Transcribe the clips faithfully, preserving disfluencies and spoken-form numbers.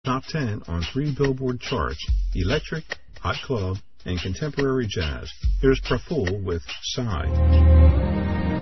Top ten on three Billboard charts: electric, hot club, and contemporary jazz. Here's Praful with Sigh.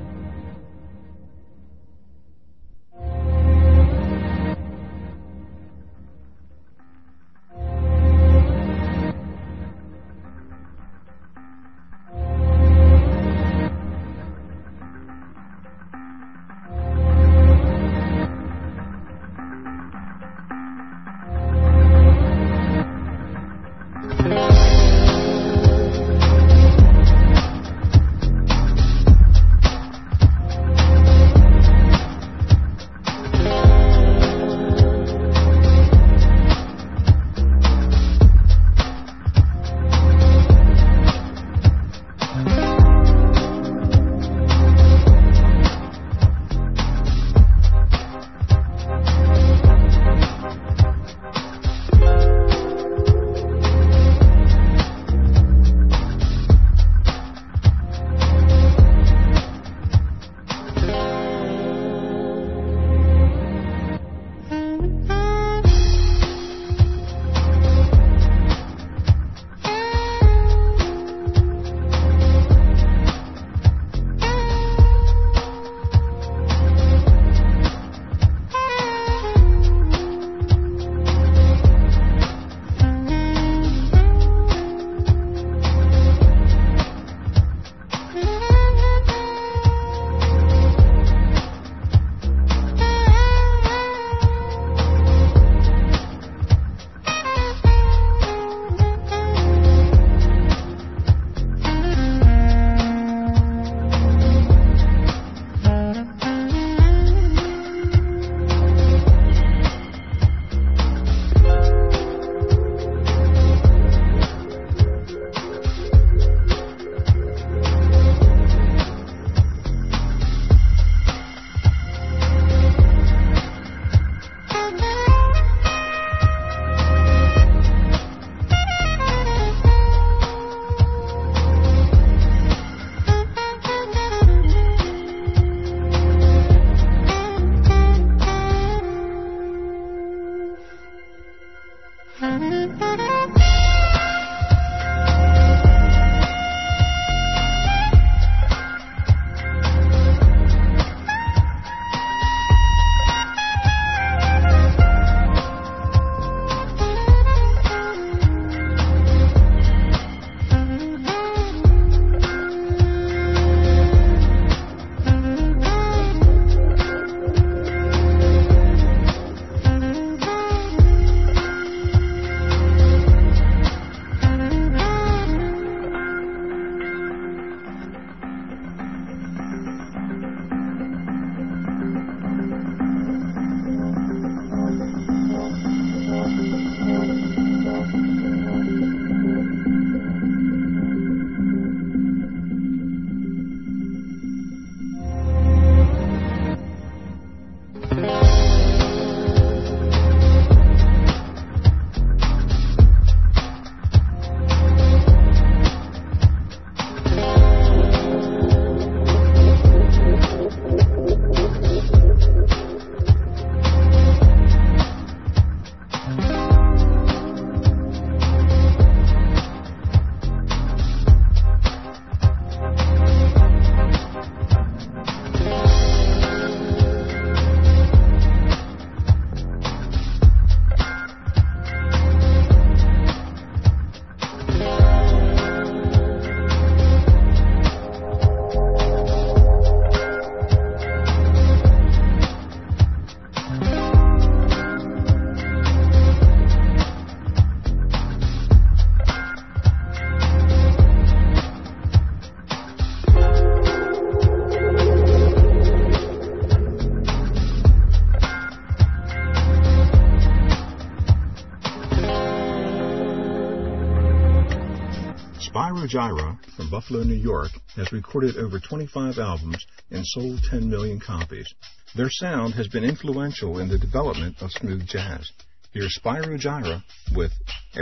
Spyro Gyra from Buffalo, New York, has recorded over twenty-five albums and sold ten million copies. Their sound has been influential in the development of smooth jazz. Here's Spyro Gyra with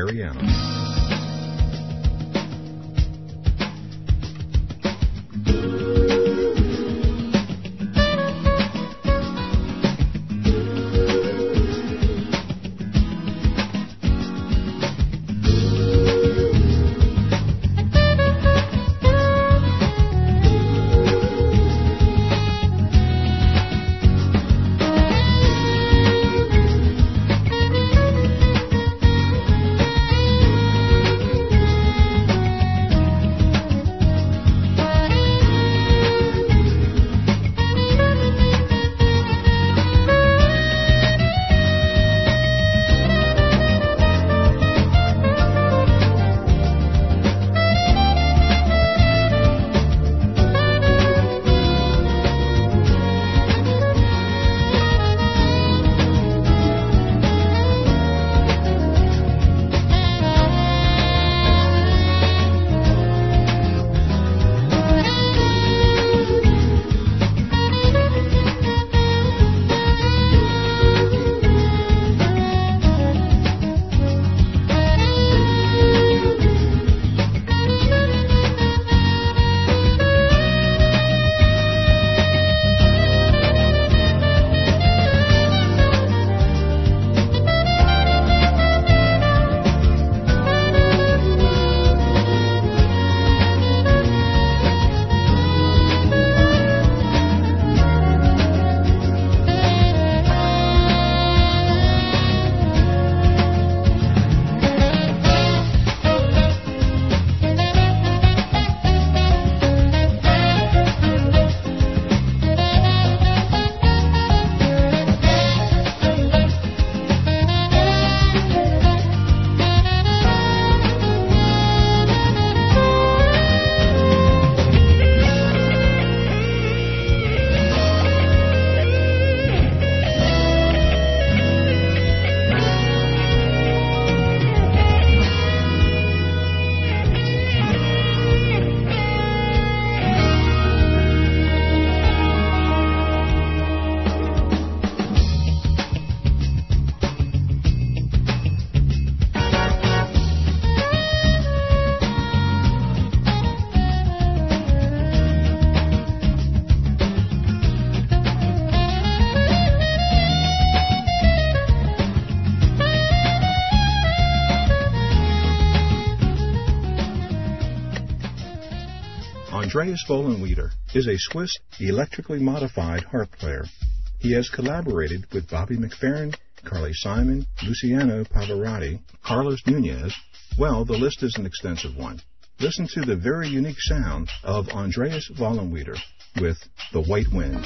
Ariana. Andreas Vollenweider is a Swiss electrically modified harp player. He has collaborated with Bobby McFerrin, Carly Simon, Luciano Pavarotti, Carlos Nunez. Well, the list is an extensive one. Listen to the very unique sound of Andreas Vollenweider with The White Wind.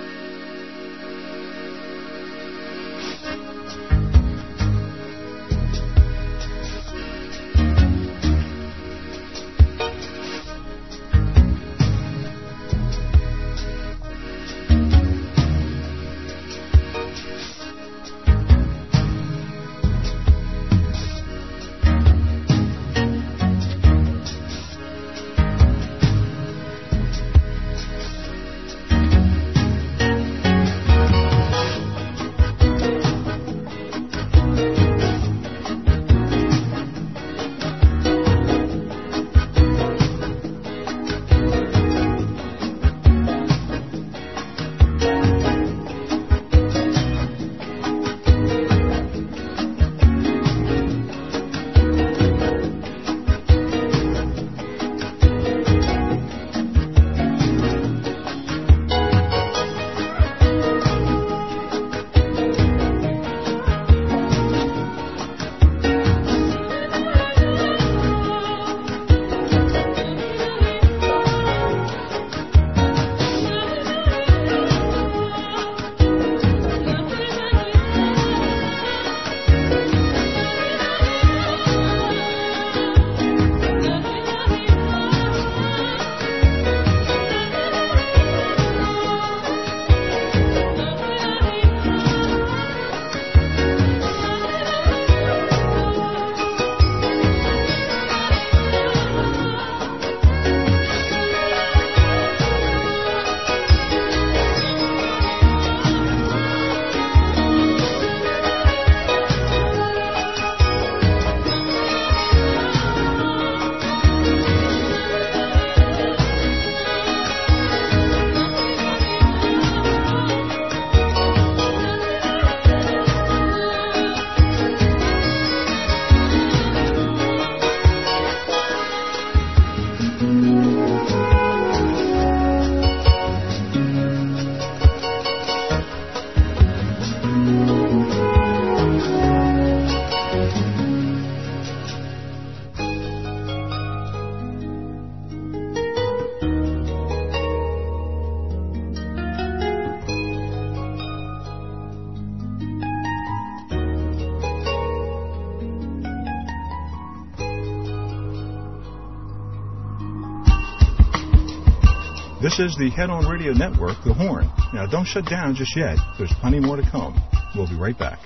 This is the Head On Radio Network, The Horn. Now, don't shut down just yet. There's plenty more to come. We'll be right back.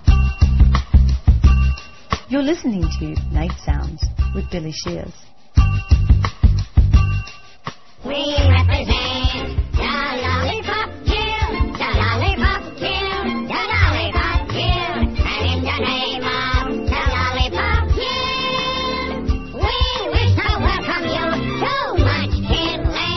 You're listening to Night Sounds with Billy Shears. We represent the Lollipop Guild, the Lollipop Guild, the Lollipop Guild, and in the name of the Lollipop Guild, we wish to welcome you to Munchkin Land.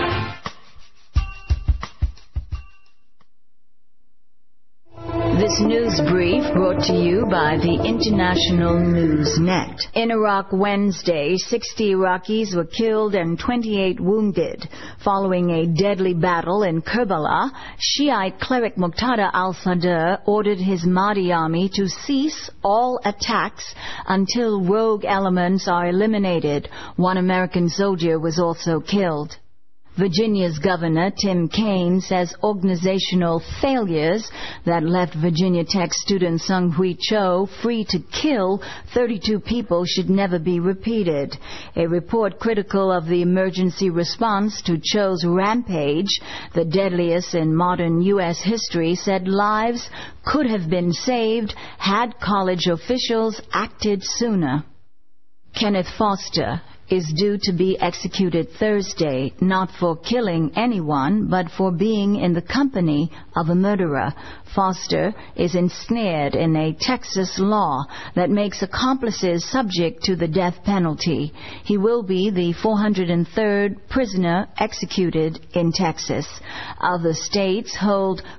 This news brief brought to you by the International News Net. In Iraq Wednesday, sixty Iraqis were killed and twenty-eight wounded. Following a deadly battle in Kerbala, Shiite cleric Muqtada al-Sadr ordered his Mahdi army to cease all attacks until rogue elements are eliminated. One American soldier was also killed. Virginia's Governor Tim Kaine says organizational failures that left Virginia Tech student Sung Hui Cho free to kill thirty-two people should never be repeated. A report critical of the emergency response to Cho's rampage, the deadliest in modern U S history, said lives could have been saved had college officials acted sooner. Kenneth Foster is due to be executed Thursday, not for killing anyone, but for being in the company of a murderer. Foster is ensnared in a Texas law that makes accomplices subject to the death penalty. He will be the four hundred third prisoner executed in Texas. Other states hold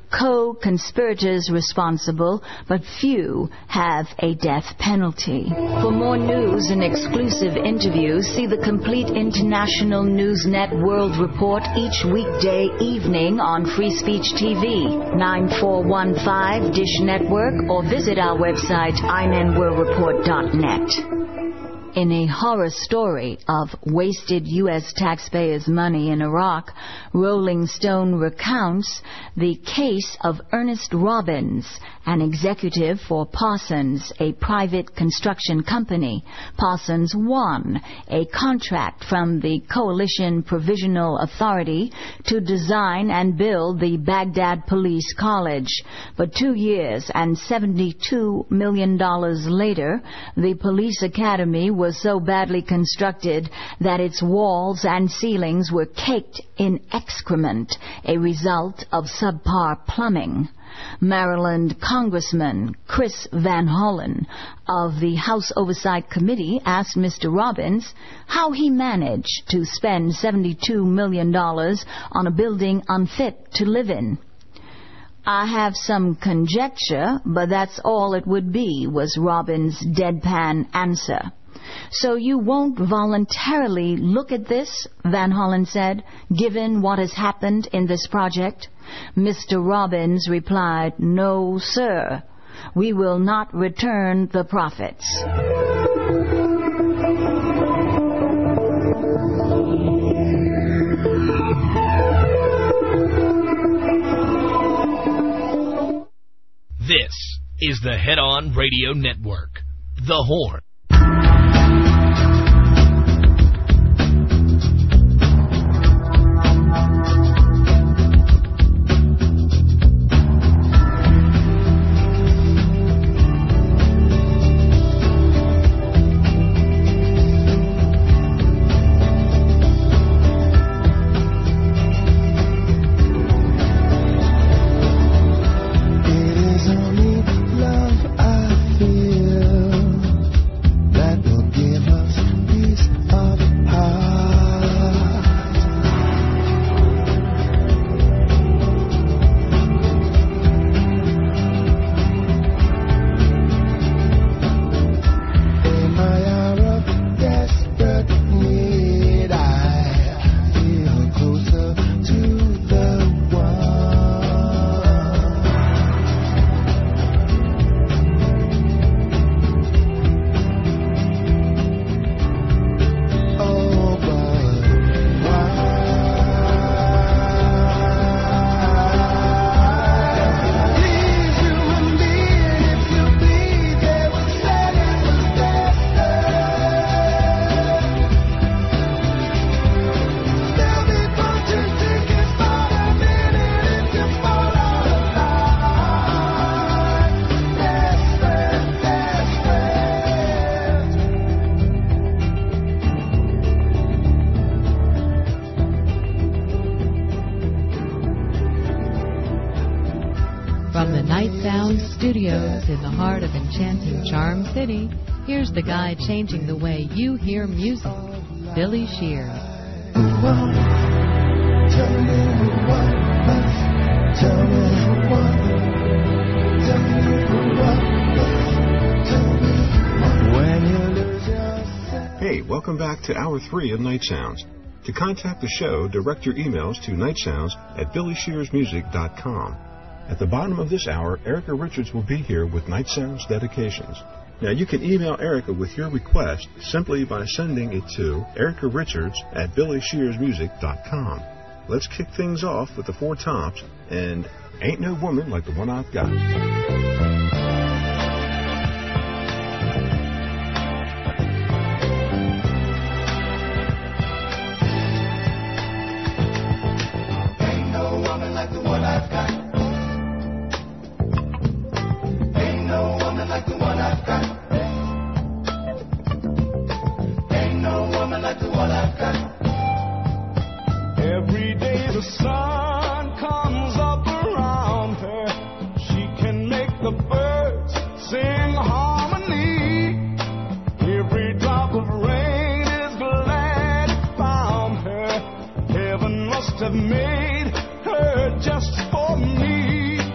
co-conspirators responsible, but few have a death penalty. For more news and exclusive interviews, see the complete International Newsnet World Report each weekday evening on Free Speech T V, nine four one five Dish Network, or visit our website, I N N World Report dot net. In a horror story of wasted U S taxpayers' money in Iraq, Rolling Stone recounts the case of Ernest Robbins, an executive for Parsons, a private construction company. Parsons won a contract from the Coalition Provisional Authority to design and build the Baghdad Police College. But two years and seventy-two million dollars later, the police academy was was so badly constructed that its walls and ceilings were caked in excrement, a result of subpar plumbing. Maryland Congressman Chris Van Hollen of the House Oversight Committee asked Mister Robbins how he managed to spend seventy-two million dollars on a building unfit to live in. "I have some conjecture, but that's all it would be," was Robbins' deadpan answer. "So you won't voluntarily look at this," Van Hollen said, "given what has happened in this project?" Mister Robbins replied, "No, sir. We will not return the profits." This is the Head On Radio Network, The Horn. Studios in the heart of enchanting Charm City, here's the guy changing the way you hear music, Billy Shears. Hey, welcome back to Hour three of Night Sounds. To contact the show, direct your emails to nightsounds at billy shears music dot com. At the bottom of this hour, Erica Richards will be here with Night Sounds dedications. Now, you can email Erica with your request simply by sending it to erica richards at billy shears music dot com. Let's kick things off with the Four Tops and Ain't No Woman Like the One I've Got. Have made her just for me.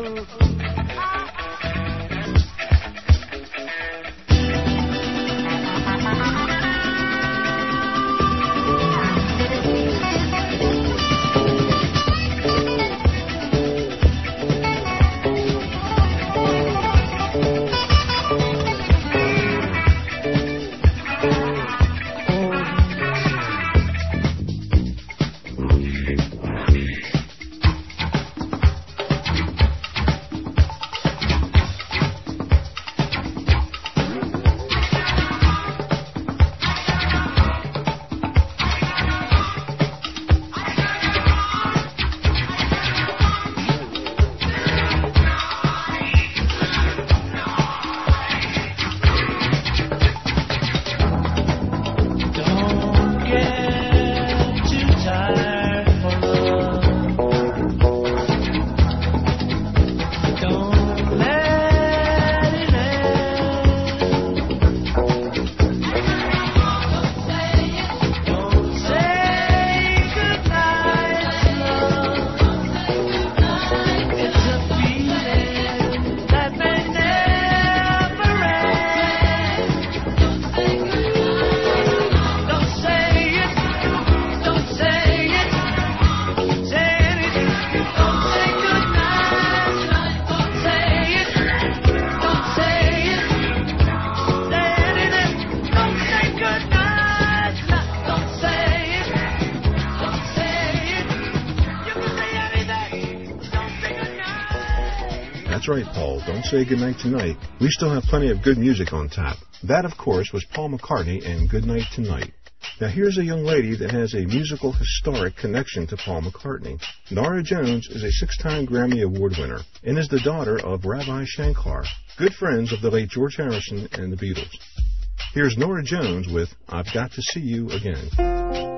That's right, Paul. Don't say goodnight tonight. We still have plenty of good music on tap. That, of course, was Paul McCartney and Goodnight Tonight. Now, here's a young lady that has a musical historic connection to Paul McCartney. Norah Jones is a six-time Grammy Award winner and is the daughter of Ravi Shankar, good friends of the late George Harrison and the Beatles. Here's Norah Jones with I've Got to See You Again.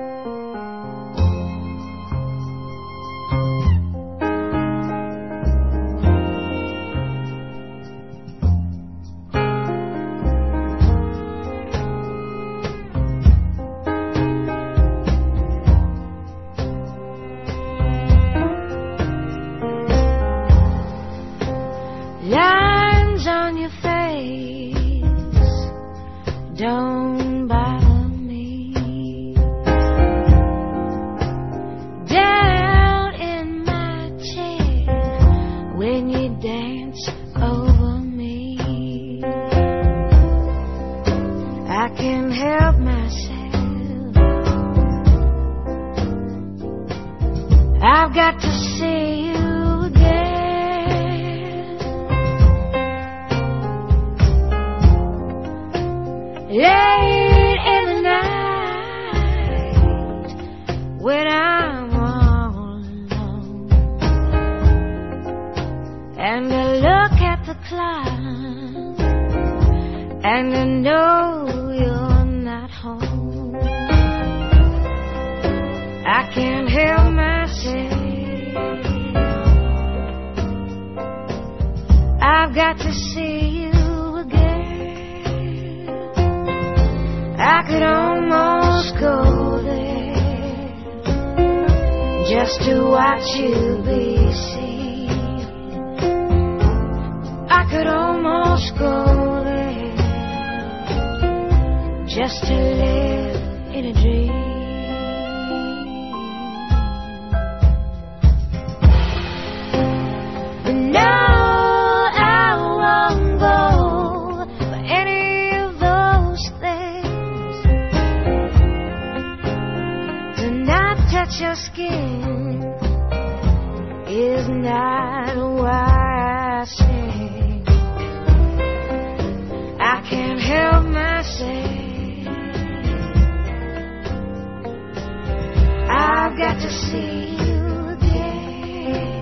Lines on your face don't bother me. Down in my chair when you dance over me, I can't help myself. I've got to see you. Late in the night, when I'm all alone, and I look at the clock, and I know you're not home, I can't help myself. I've got to see you. I could almost go there just to watch you be seen. I could almost go there just to live in a dream. But no, I won't go for any of those things. Touch your skin is not why I sing. I can't help myself. I've got to see you again.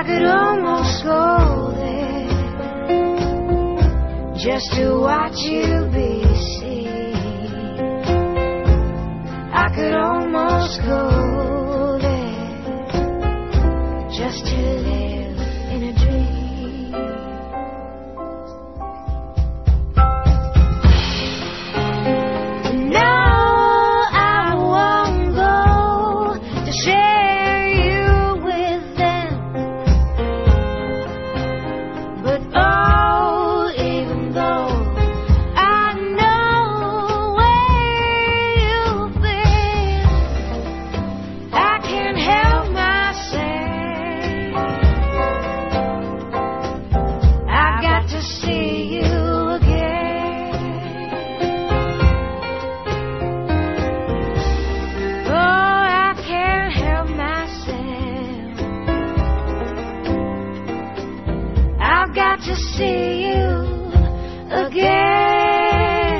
could almost go there just to watch you be seen. I could almost go there just to live in a dream. No, I won't go to share you with them. But oh, even though I know where you've been, I can't help myself. I've got to see you again. Oh, I can't help myself. I've got to see you again.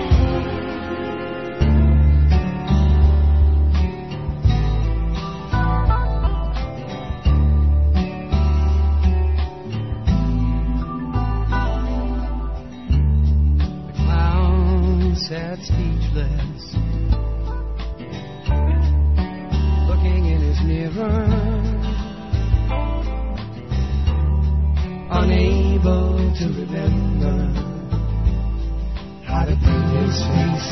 The clown sat speechless, looking in his mirror, unable to remember how to paint his face.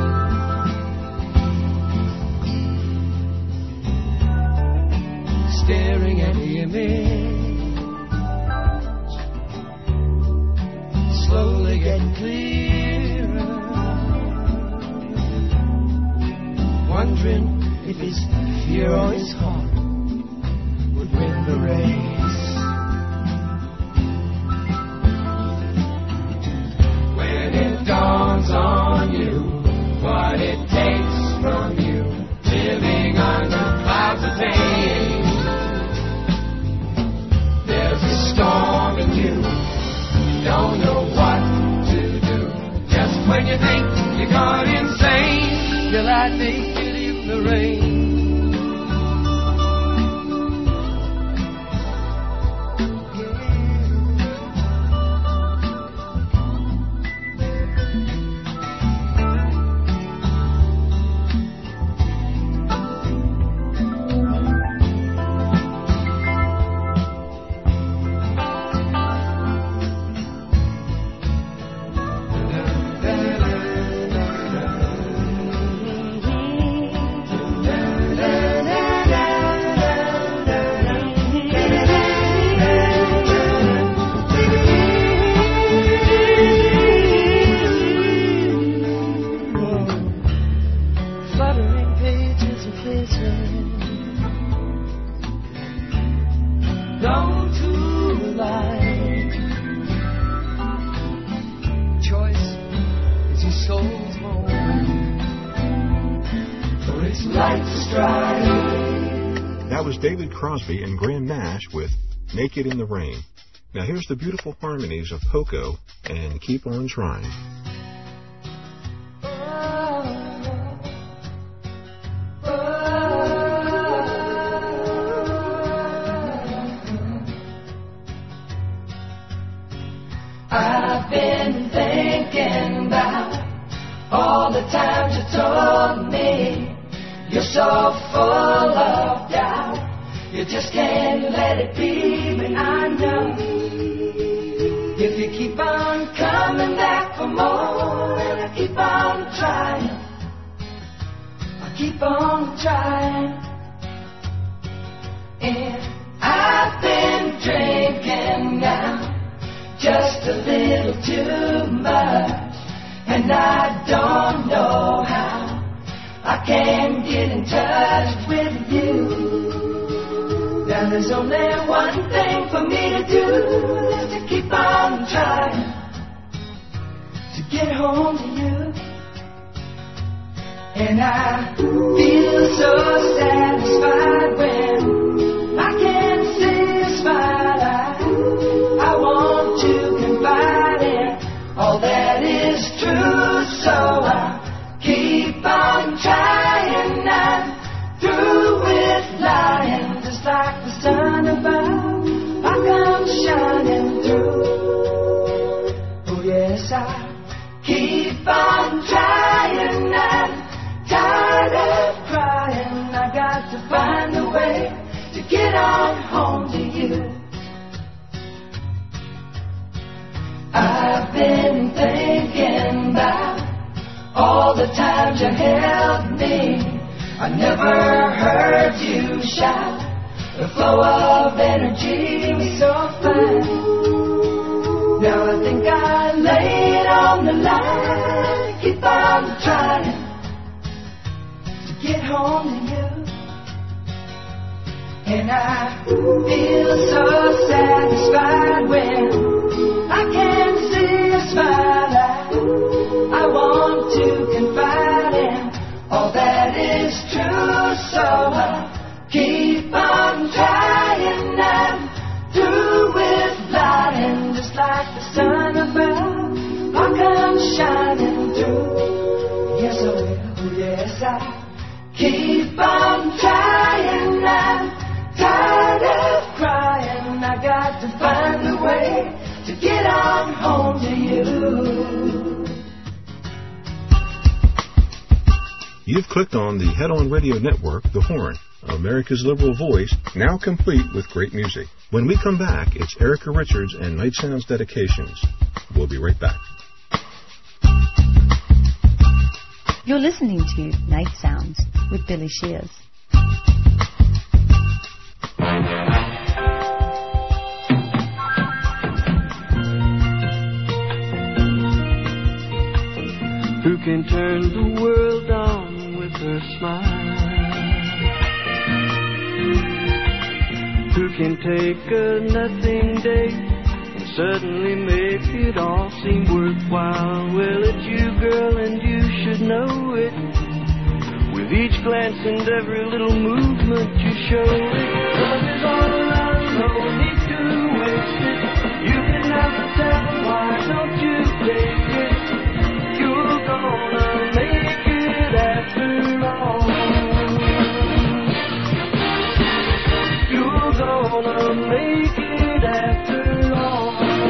Staring at the image, slowly getting clearer, wondering if his fear or his heart would win the race. When it dawns on you what it takes from you, living under clouds of pain, there's a storm in you, you don't know what to do. Just when you think you're gone insane, you're like naked in the rain. Fluttering pages of glitter, down to the light. Choice is your soul's home, for its light to strike. That was David Crosby and Graham Nash with Naked in the Rain. Now here's the beautiful harmonies of Poco and Keep On Trying. I've been thinking about all the times you told me you're so full of doubt, you just can't let it be. But I know if you keep on coming back for more, and I keep on trying, I keep on trying. And I've been drinking now just a little too much, and I don't know how I can get in touch with you. Now there's only one thing for me to do, is to keep on trying to get home to you. And I feel so satisfied when I can see a smile. I, I want to confide in all that is true, so I keep on trying. I'm through with lying, just like the sun above. I to get on home to you. I've been thinking about all the times you held me. I never heard you shout. The flow of energy was so fine. Now I think I lay it on the line. Keep on trying to get home to you. And I feel so satisfied when I can see a smile. I, I want to confide in all that is true. So I keep on trying. I'm through with lying, just like the sun above. I'll come shining through. Yes, I will. Yes, I keep on trying. I'm tired of crying. I got to find a way to get on home to you. You've clicked on the Head On Radio Network, The Horn, America's liberal voice, now complete with great music. When we come back, it's Erica Richards and Night Sounds Dedications. We'll be right back. You're listening to Night Sounds with Billy Shears. Who can turn the world on with her smile? Who can take a nothing day and suddenly make it all seem worthwhile? Well, it's you, girl, and you should know it. With each glance and every little movement you show it. Love is all around, no need to waste it. You can have the tell, why don't you take it? You're gonna make it after all. You're gonna make it after all.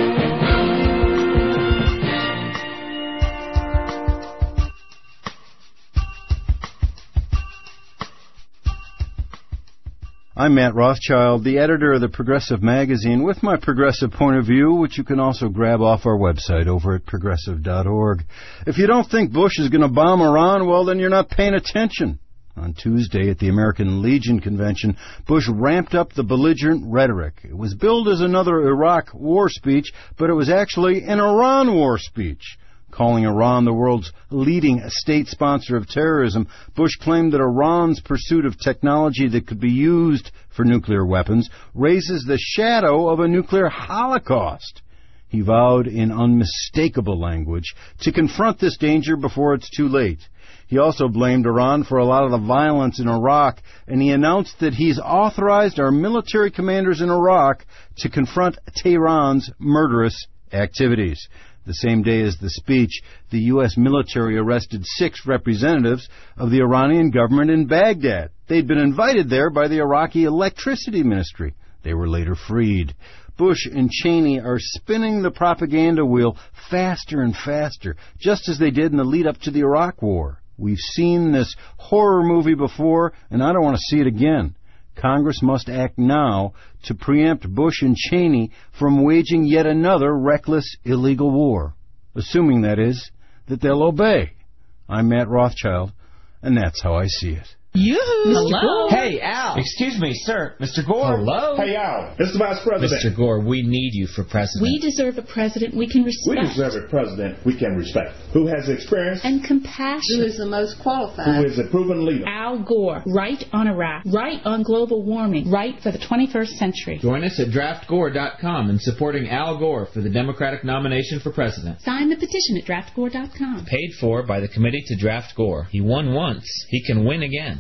I'm Matt Rothschild, the editor of the Progressive Magazine, with my progressive point of view, which you can also grab off our website over at progressive dot org. If you don't think Bush is going to bomb Iran, well, then you're not paying attention. On Tuesday at the American Legion Convention, Bush ramped up the belligerent rhetoric. It was billed as another Iraq war speech, but it was actually an Iran war speech. Calling Iran the world's leading state sponsor of terrorism, Bush claimed that Iran's pursuit of technology that could be used for nuclear weapons raises the shadow of a nuclear holocaust. He vowed in unmistakable language to confront this danger before it's too late. He also blamed Iran for a lot of the violence in Iraq, and he announced that he's authorized our military commanders in Iraq to confront Tehran's murderous activities. The same day as the speech, the U S military arrested six representatives of the Iranian government in Baghdad. They'd been invited there by the Iraqi Electricity Ministry. They were later freed. Bush and Cheney are spinning the propaganda wheel faster and faster, just as they did in the lead-up to the Iraq War. We've seen this horror movie before, and I don't want to see it again. Congress must act now to preempt Bush and Cheney from waging yet another reckless, illegal war. Assuming, that is, that they'll obey. I'm Matt Rothschild, and that's how I see it. You. Hello. Hey, Al. Excuse me, sir. Mister Gore. Hello. Hey, Al. Mister Vice President. Mister Gore, we need you for president. We deserve a president we can respect. We deserve a president we can respect. Who has experience and compassion. Who is the most qualified. Who is a proven leader. Al Gore. Right on Iraq. Right on global warming. Right for the twenty-first century. Join us at draft gore dot com in supporting Al Gore for the Democratic nomination for president. Sign the petition at draft gore dot com. Paid for by the Committee to Draft Gore. He won once. He can win again.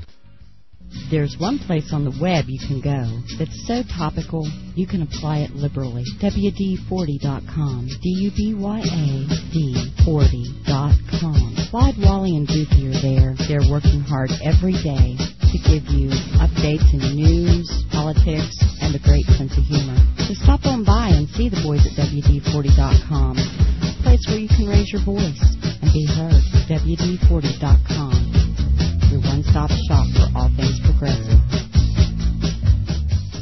There's one place on the web you can go that's so topical you can apply it liberally. W D forty dot com. D U B Y A D forty dot com. Clyde, Wally, and Goofy are there. They're working hard every day to give you updates in news, politics, and a great sense of humor. So stop on by and see the boys at W D forty dot com. A place where you can raise your voice and be heard. W D forty dot com. Your one-stop shop for all things progressive.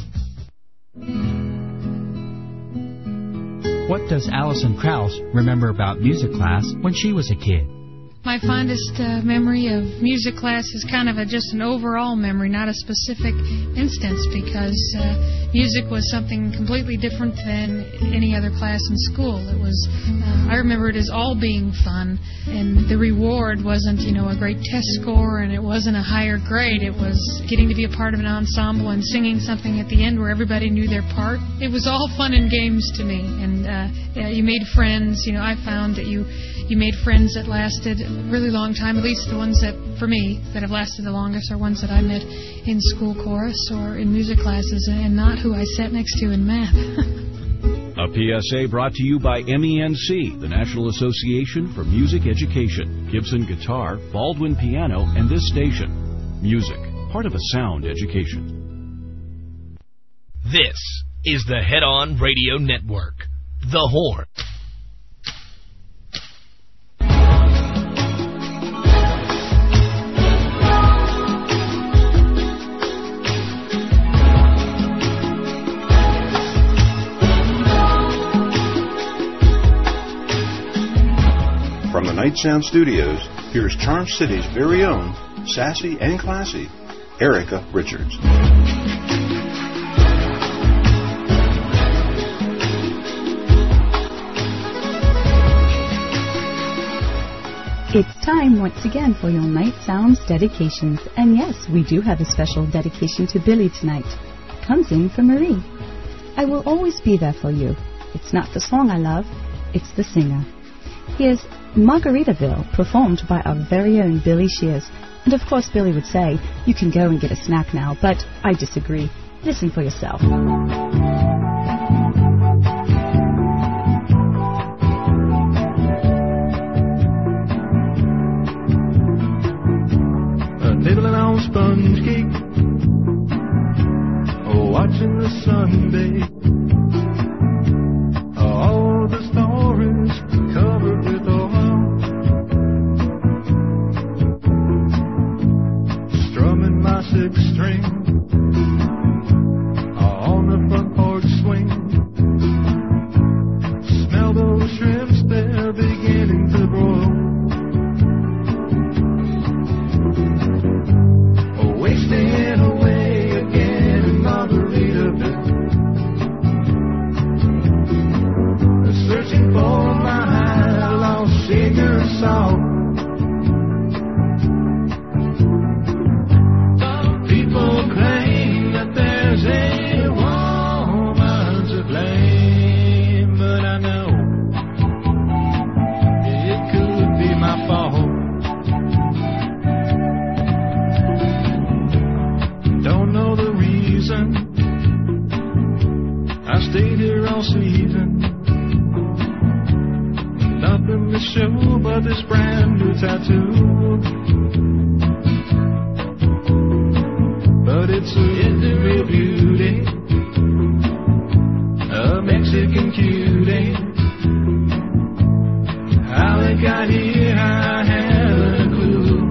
does Alison Krauss remember about music class when she was a kid. My fondest uh, memory of music class is kind of a, just an overall memory, not a specific instance, because uh, music was something completely different than any other class in school. It was, uh, I remember it as all being fun, and the reward wasn't, you know, a great test score, and it wasn't a higher grade. It was getting to be a part of an ensemble and singing something at the end where everybody knew their part. It was all fun and games to me, and uh, yeah, you made friends. You know, I found that you you made friends that lasted a really long time. At least the ones that, for me, that have lasted the longest are ones that I met in school chorus or in music classes, and not who I sat next to in math. A P S A brought to you by M E N C, the National Association for Music Education, Gibson Guitar, Baldwin Piano, and this station. Music, part of a sound education. This is the Head On Radio Network, The Horn. From the Night Sound Studios, here's Charm City's very own, sassy and classy, Erica Richards. It's time once again for your Night Sounds dedications. And yes, we do have a special dedication to Billy tonight. It comes in from Marie. I will always be there for you. It's not the song I love, it's the singer. Here's Margaritaville, performed by our very own Billy Shears. And of course Billy would say, you can go and get a snack now, but I disagree. Listen for yourself. Nibbling on sponge cake, watching the sun bathe. All the stories covered with oil, strumming my sixth string on the front porch swing. Smell those shrimps, they're beginning to broil. Wasting away again in Margaritaville, searching for my lost shaker of salt. Some people claim that there's a woman to blame, but I know it could be my fault. Don't know the reason I stayed here all season. Nothing to show but this brand new tattoo. But it's a real beauty, a Mexican cutie. How it got here, I haven't a clue.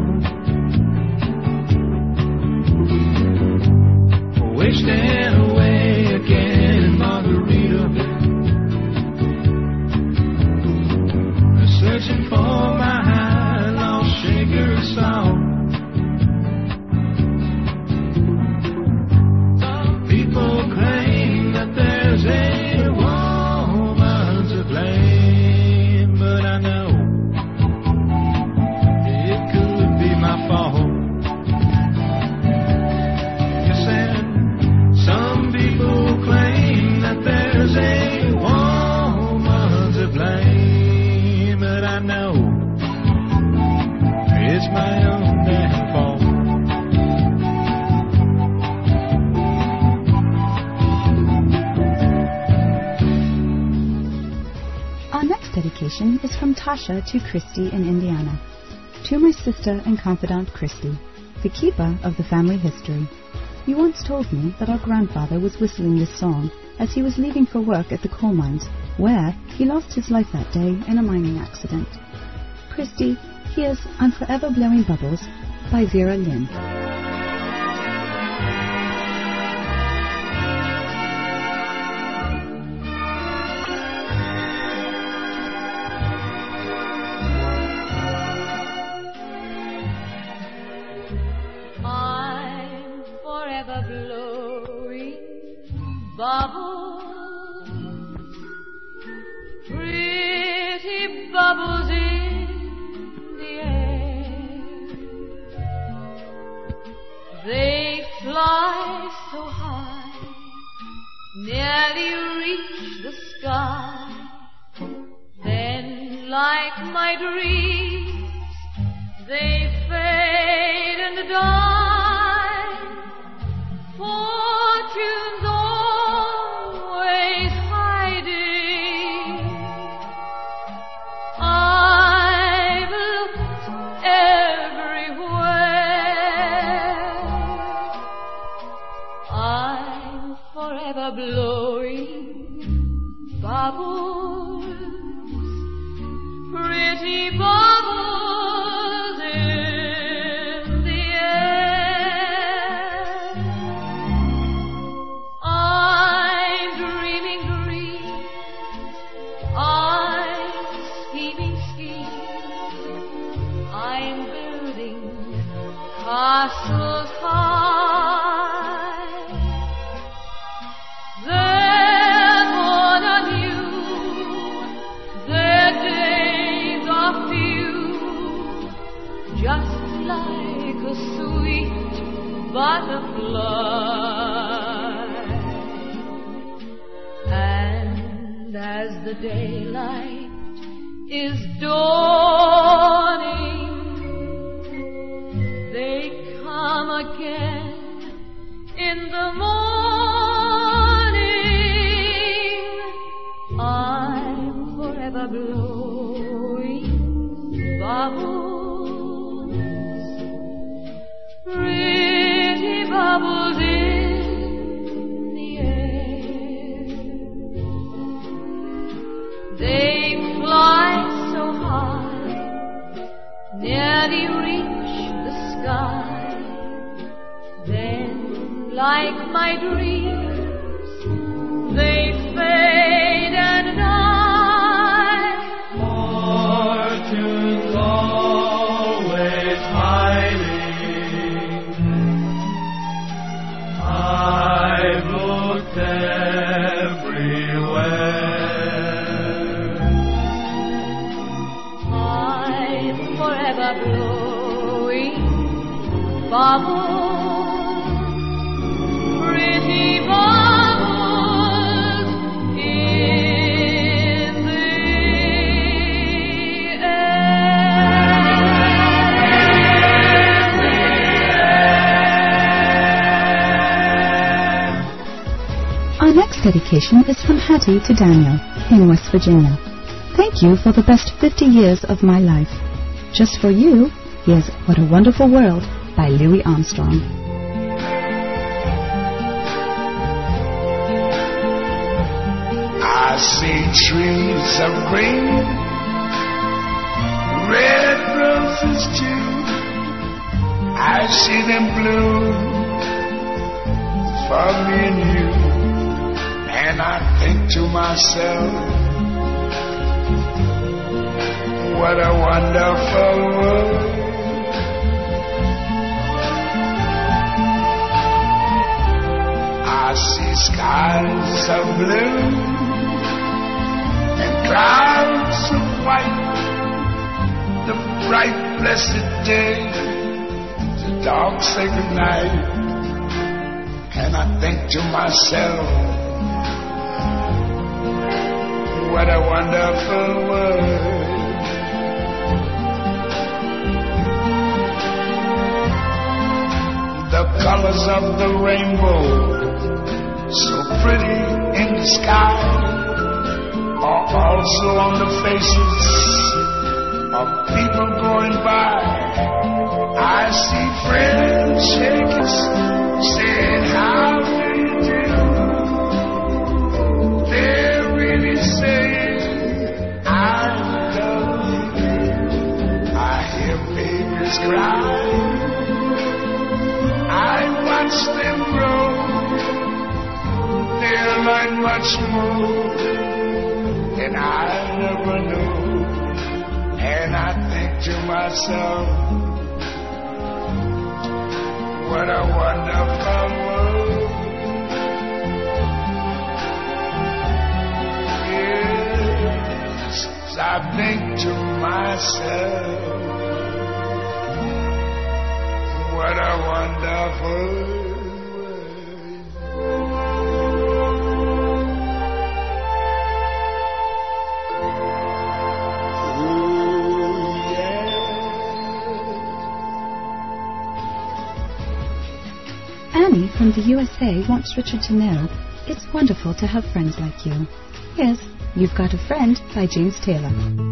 Wasting away again in Margaritaville, searching for my lost shaker of salt. Some people claim that there's a woman to blame, but I know it could be my fault. Some people claim that there's a woman to blame, but I know it's my own damn fault. Our next dedication is from Tasha to Christy in Indiana. To my sister and confidant Christy, the keeper of the family history. You once told me that our grandfather was whistling this song as he was leaving for work at the coal mines, where he lost his life that day in a mining accident. Christy, here's I'm Forever Blowing Bubbles by Vera Lynn. forever blowing bubbles, pretty bubbles in the air. They fly so high, nearly reach the sky. Then, like my dreams, they fade and die. Fortune's always hiding. I've looked everywhere. I'm forever blowing bubbles, pretty bubbles in the air. I'm dreaming dreams, I'm scheming schemes, I'm building castles high. They're born anew, their days are few, just like a sweet butterfly. And as the daylight is dawning, they come again in the morning. I'm forever blowing bubbles, pretty bubbles in the air. They fly so high, nearly reach the sky. Then, like my dreams, they fade and die. Fortune's always hiding. I've looked everywhere. I'm forever blowing bubbles, pretty bubbles in the Our next dedication is from Hattie to Daniel in West Virginia. Thank you for the best fifty years of my life. Just for you, here's What a Wonderful World by Louis Armstrong. I see trees of green, red roses too. I see them bloom for me and you. And I think to myself, what a wonderful world. I see skies of blue and clouds of white, the bright blessed day, the dark sacred night. And I think to myself, what a wonderful world. The colors of the rainbow, so pretty in the sky, are also on the faces of people going by. I see friends shaking, saying, how do you do? They're really saying, I love you. I hear babies cry, I watch them grow. They'll learn much more than I never knew. And I think to myself, what a wonderful world. I think to myself, what a wonderful Annie from the U S A wants Richard to know it's wonderful to have friends like you. Yes, You've Got a Friend by James Taylor.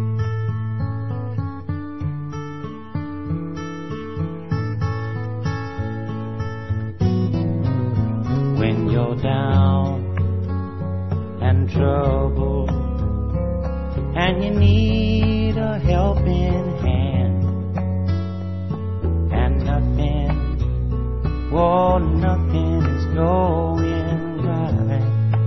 When you're down and troubled and you need a helping hand and nothing, oh, nothing is going right.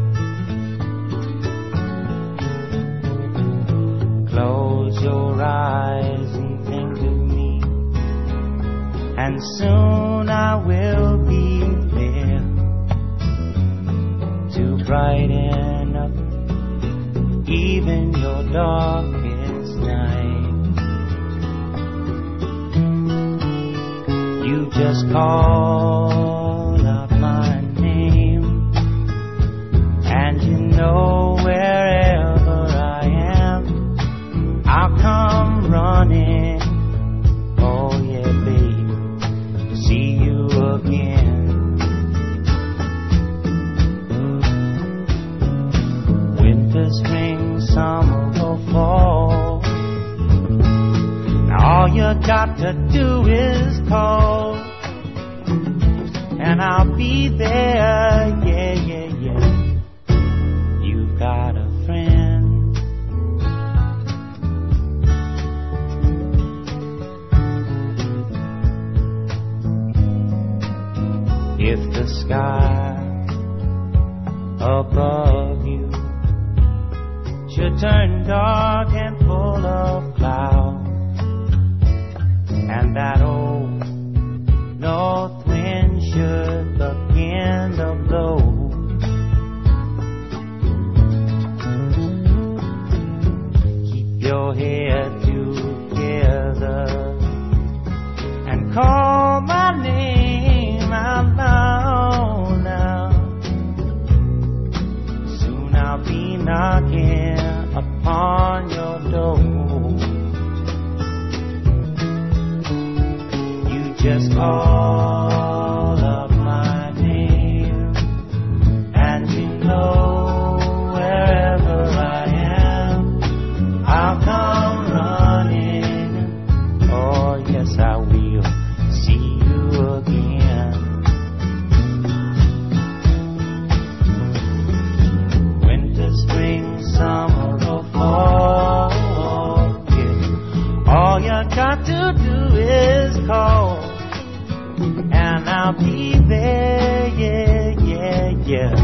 Close your eyes and think of me, and soon I will be there to brighten up even your darkest night. You just call out my name, and you know wherever I am, I'll come running. Oh yeah, babe, to see you again. Winter, spring, summer, or fall, now all you got to do is call, and I'll be there. Yeah, yeah, yeah. You've got a friend. If the sky above you should turn dark and full of clouds, and that old north wind should begin to blow, keep your head together and call my name out loud now. Soon I'll be knocking upon your door. You just call up my name, and you know wherever I am, I'll come running. Oh yes, I will see you again. Winter, spring, summer, or fall, yeah. All you got to do is call, and I'll be there. Yeah, yeah, yeah.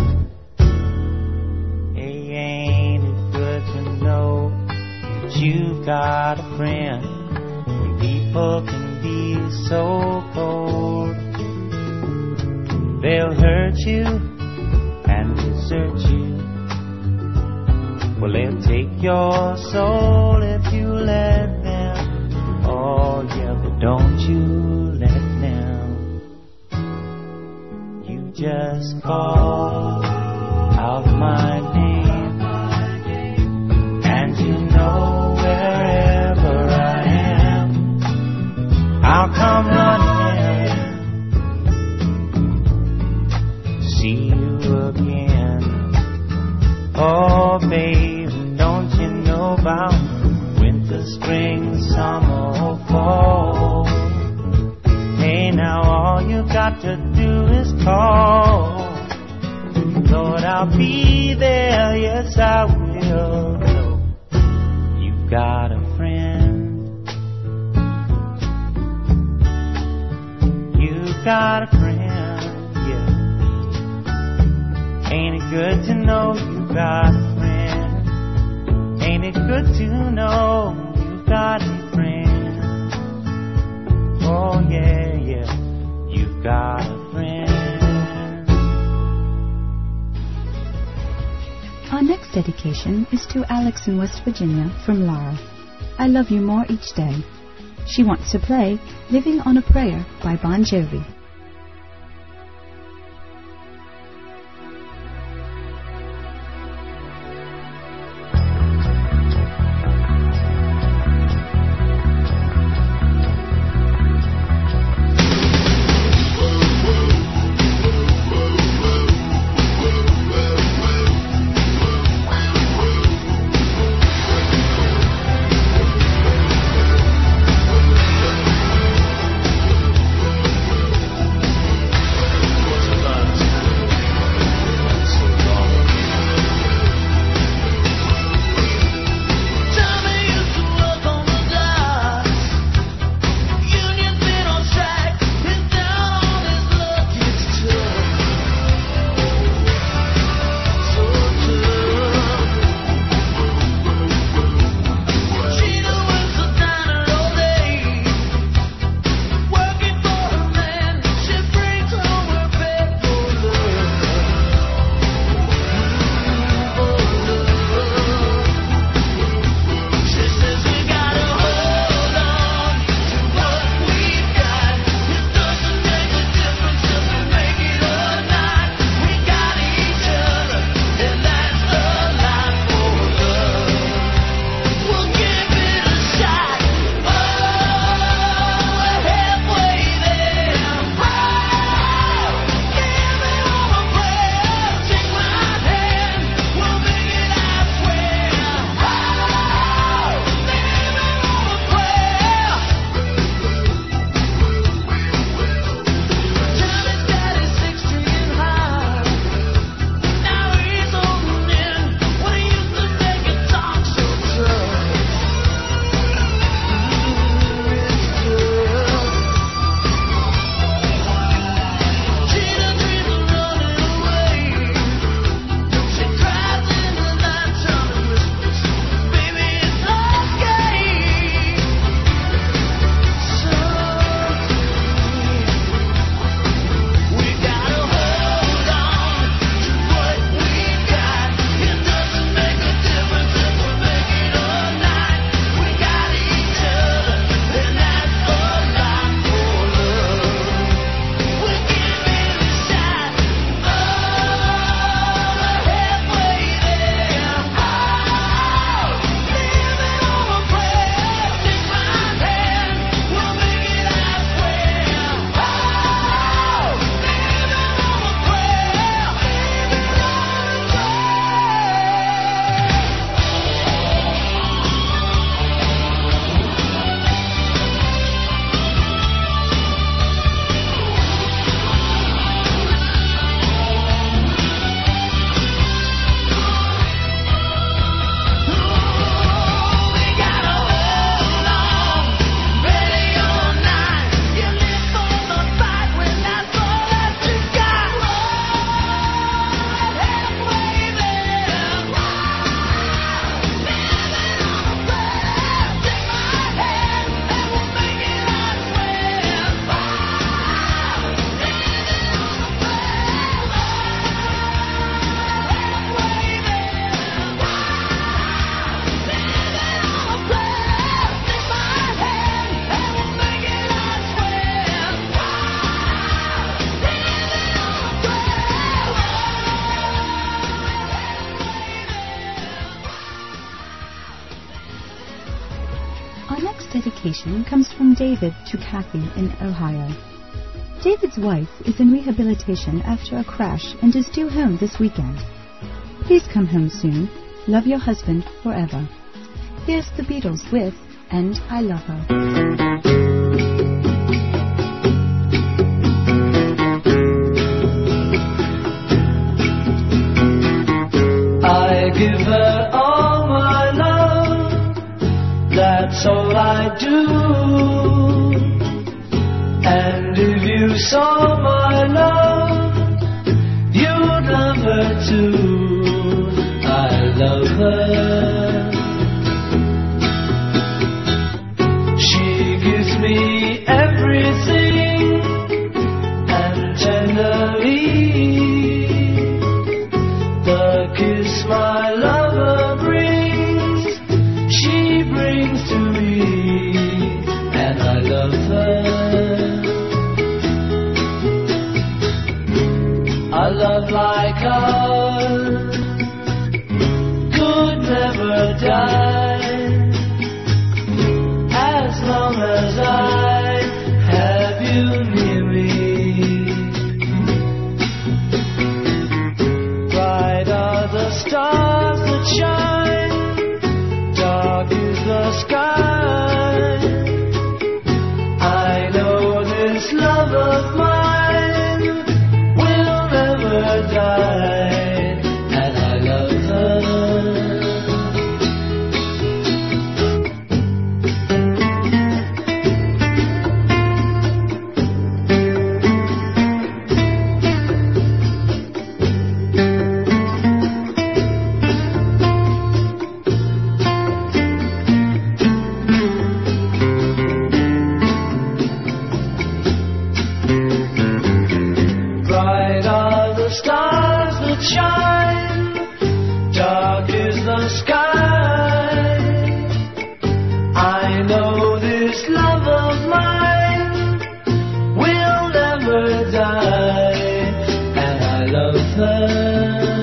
Hey, ain't it good to know that you've got a friend when people can be so cold? They'll hurt you and desert you. Well, they'll take your soul if you let them. Oh, yeah, but don't you let them. You just call out my name, and you know wherever I am, I'll come running to see you again. Oh, babe, don't you know about winter, spring, summer, or fall? Hey, now all you got to do is call. Lord, I'll be there. Yes, I will. You've got a friend. You've got a friend, yeah. Ain't it good to know you've got a friend? Ain't it good to know you've got a friend? Oh yeah, yeah, you've got a friend. Are Our next dedication is to Alex in West Virginia from Laura. I love you more each day. She wants to play Living on a Prayer by Bon Jovi. dedication comes from David to Kathy in Ohio. David's wife is in rehabilitation after a crash and is due home this weekend. Please come home soon. Love your husband forever. Here's the Beatles with And I Love Her. I give her all my love, that's all I do. And if you saw my love, you'd love her too. I love her. She gives me everything, and tenderly the kiss my love like ours could never die as long as I have you near me. Bright are the stars that shine, dark is the sky. I know this love of mine will never die, and I love her. Bright are the stars that shine, dark is the sky. I know this love of mine will never die, and I love her.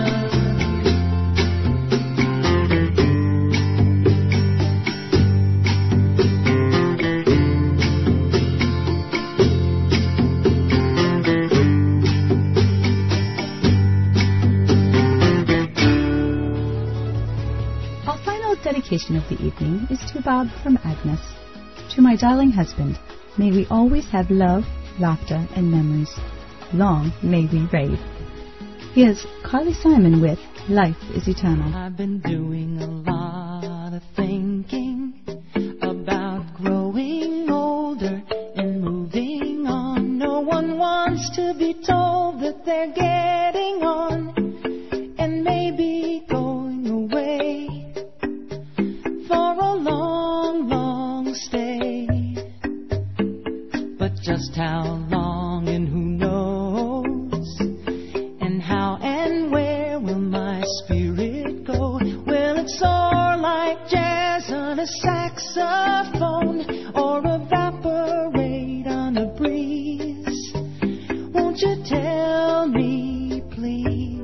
Our final dedication of the evening is to Bob from Agnes. To my darling husband, may we always have love, laughter, and memories. Long may we rave. Here's Carly Simon with Life is Eternal. I've been doing a lot of thinking about growing older and moving on. No one wants to be told that they're getting on and maybe going away for a long, long stay. But just how long and who knows? And how and where will my spirit go? Will it soar like jazz on a saxophone or evaporate on a breeze? Won't you tell me, please,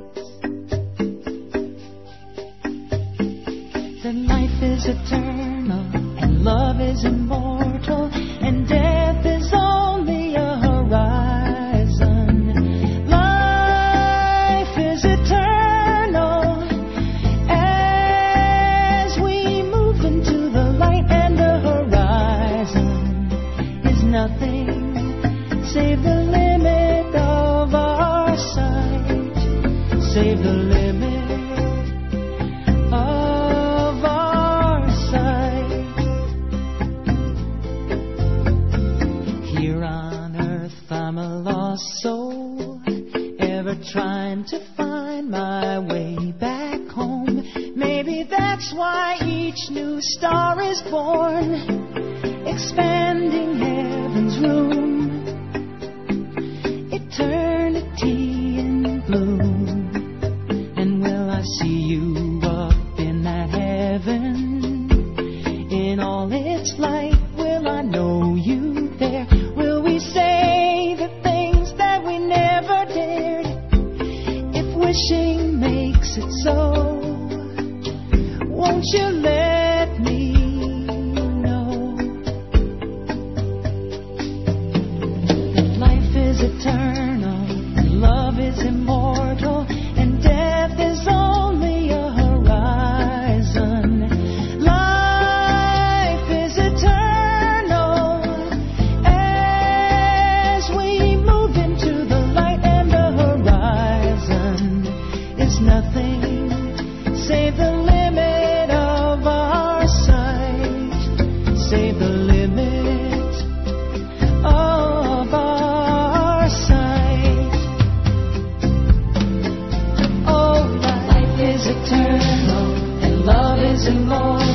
that life is eternal and love is immortal and death is only a horizon. Life is eternal as we move into the light, and the horizon is nothing save the limit of our sight. Save the limit of our sight. Here on earth I'm a lost soul, ever trying to find my way back home. Maybe that's why each new star is born, expanding heaven's room. Eternity in bloom. And will I see you up in that heaven in all its light? Will I know you there? Will we say the things that we never dared? If wishing makes it so, won't you let me know that life is eternal and love is immortal and death is only a horizon? Life is eternal as we move into the light, and the horizon is nothing save the limit of our sight. Save the limit of our sight. Oh, life is eternal and love is immortal